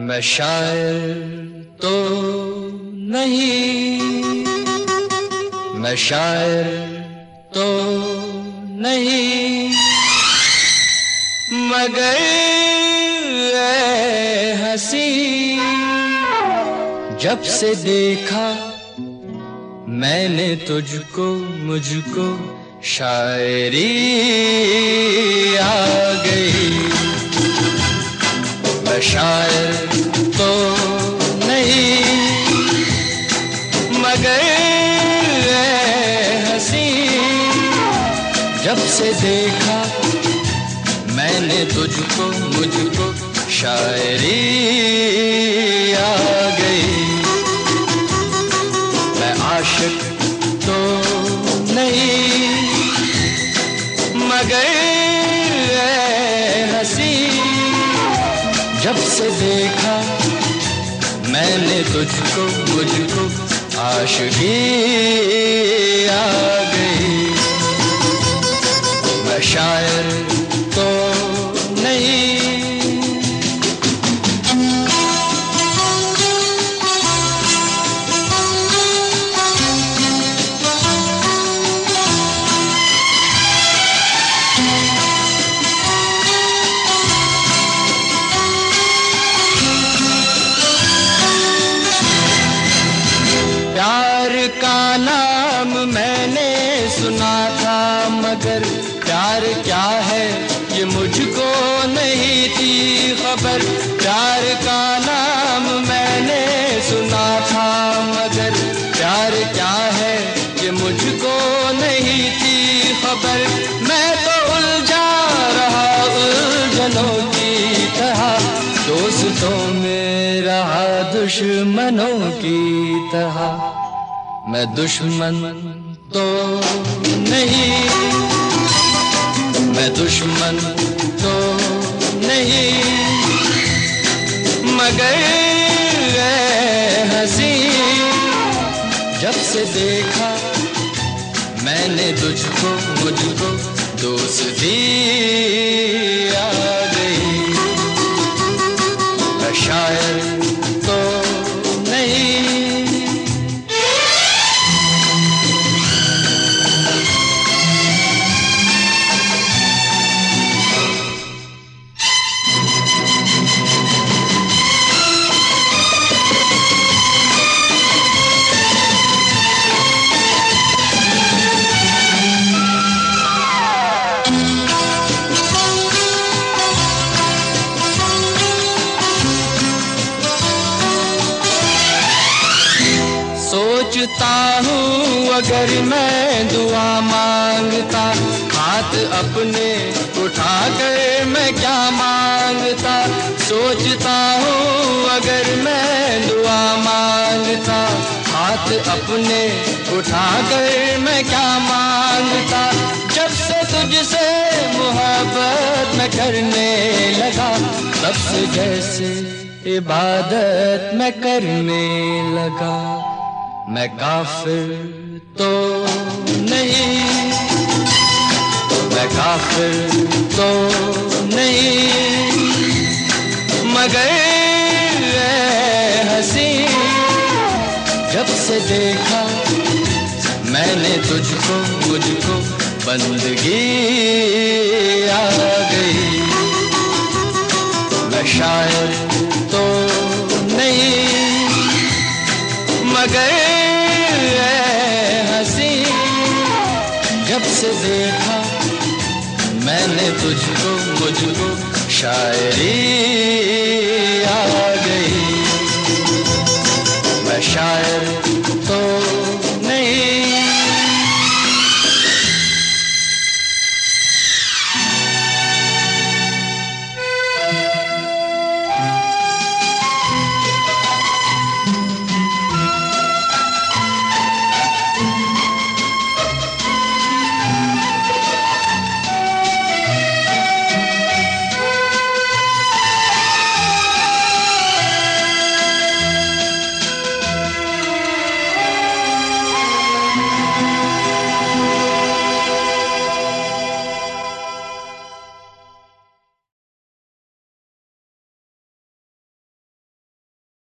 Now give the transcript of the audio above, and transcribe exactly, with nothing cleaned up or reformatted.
मैं शायर तो नहीं, मैं शायर तो नहीं, मगर ऐ हंसी जब से देखा मैंने तुझको, मुझको शायरी आ गई। मैं शायर तो नहीं, मगर ऐ हंसी जब से देखा मैंने तुझको, मुझको शायरी आ गई। मैं आशिक तो नहीं, मगर ऐ हंसी जब से देखा मैंने तुझको, मुझको आशिकी आ गई। मैं शायर तो नहीं, प्यार का नाम मैंने सुना था, मगर प्यार क्या है ये मुझको नहीं थी खबर। प्यार का नाम मैंने सुना था, मगर प्यार क्या है ये मुझको नहीं थी खबर। मैं तो उलझा रहा उलझनों की तरह, दोस्तों में रहा दुश्मनों की तरह। मैं दुश्मन तो नहीं, मैं दुश्मन तो नहीं, मगर ऐ हंसी जब से देखा मैंने तुझको, मुझको दोस्ती आ गई। मैं शायर तो नहीं, सोचता हूँ अगर मैं दुआ मांगता, हाथ अपने उठा कर मैं क्या मांगता। सोचता हूँ अगर मैं दुआ मांगता, हाथ अपने उठा कर मैं क्या मांगता। जब से तुझसे मोहब्बत मैं करने लगा, तब से जैसे इबादत मैं करने लगा। मैं काफिर तो नहीं, मैं काफिर तो नहीं, मगर ऐ हंसी जब से देखा मैंने तुझको, मुझको बंदगी आ गई। मैं शायर तो नहीं, मगर ऐ हंसी जब से देखा मैंने तुझको, मुझको शायरी आ गई। मैं शायर